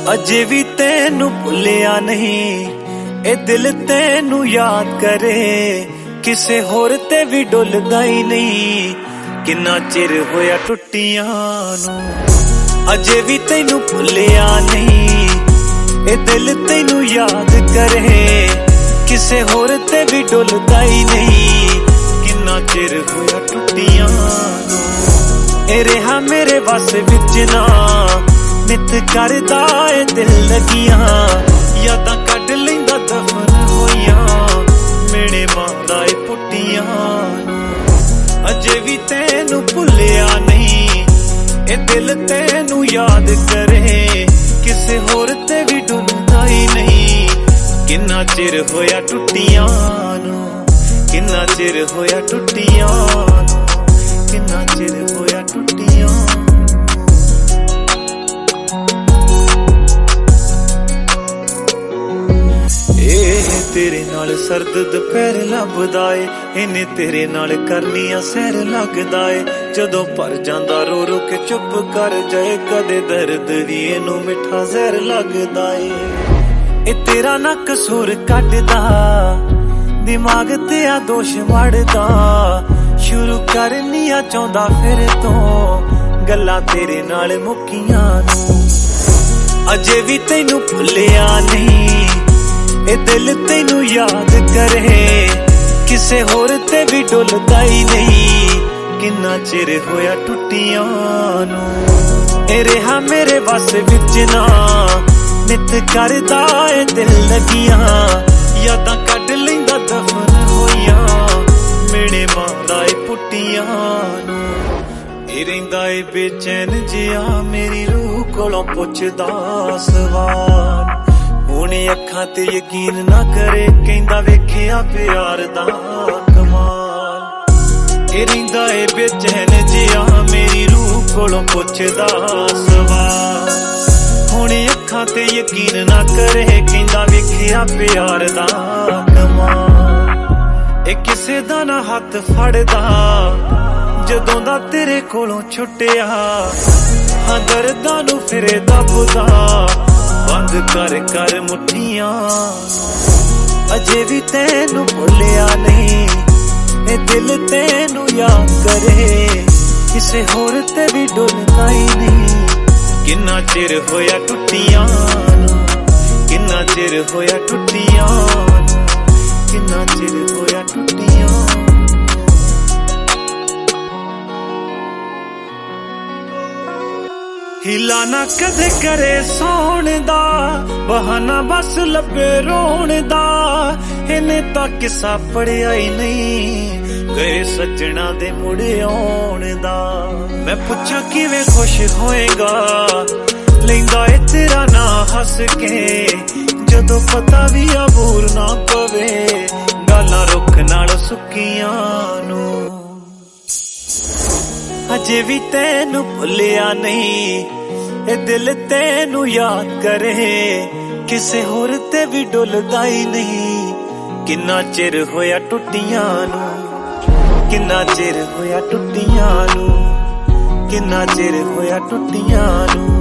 अजे भी तेनू भुलिया नहीं, ए दिल तेनू याद करे, किसे होर ते भी डुलदा ही नहीं। किन्ना चिर होया टुटियां नू, अजे भी तेनू भुलिया नहीं, ए दिल तेनू याद करे, किसे होर ते भी डुलदा ही नहीं। किन्ना चिर होया टुटियां नू, ए रहा मेरे बस विच ना, नित करदा ए दिल लगियां, यादां कढ लैंदा दफन होइयां, मेरे मांदा ए पुट्टियां नू। अजे भी तेनू भुलिया नहीं, ए दिल तेनू याद करे, किसे होर ते भी डुलदा ही नहीं। किन्ना चिर होया टुटियां नू, किन्ना चिर होया टुटियां नू, किन्ना चिर होया टुटियां। तेरे नाल सर्द दोपहर लभदा ए, इन्ने तेरे नाल करनियां सैर लगदा ए। जदों भर जांदा रो रो के चुप कर जाए, कदे दर्द वी इनू मिठा जहर लगदा ए। ए तेरा ना कसूर कटदा, दिमाग ते आ दोष वड़दा, शुरू करनियां चाहुंदा फिर तो, गल्लां तेरे नाल मुक्कियां नू। अजे भी तैनू भुलिया नहीं, ए दिल तेनू याद करे, किसे होर ते भी डुलदा ही नहीं। किन्ना चिर होया टुटियां नू, ए रहा मेरे बस विच ना, नित करदा ए दिल लगियां, यादां कढ लैंदा दफन होइयां, मेरे मांदा ए पुट्टियां नू। ए रहिंदा ए बेचैन जिहा, मेरी रूह कोलों पुछदा सवाल, हुण अखां ते यकीन ना करे, कहंदा वेखिया प्यार दा कमाल। ए रहिंदा ए बेचैन जिहा, मेरी रूह कोलों पुछदा सवाल, हुण अखां ते यकीन ना करे, कहंदा वेखिया प्यार दा कमाल। ए किसे दा ना हत्थ फड़दा, जदों दा तेरे कोलों छुटिया, हां दर्दां नू फिरे दबदा, बंद कर कर मुठियां। अजे भी तेनू भुलिया नहीं, ए दिल तेनू याद करे, किसे होर ते भी डुलदा ही नहीं। किन्ना चिर होया टुटियां नू, किन्ना चिर होया टुटियां नू, किन्ना चिर होया टुटियां। हिला ना कदे करे सौण दा, बहाना बस लभे रोण दा, इन्ने तां किस्सा पढ़िया ही नहीं, गए सजना दे मुड़े आउण दा। मैं पुछां किवें खुश होएगा, लैंदा ए तेरा ना हस के, जदों पता भी अबूर ना पवे, गालां रुख नाल सुक्कियां नू। अजे भी तेनू भुलिया नहीं, ए दिल तेनू याद करे, किसे होर ते भी डुलदा ही नहीं। किन्ना चिर होया टुटियां नू, किन्ना चिर होया टुटियां नू, किन्ना चिर होया टुटियां नू।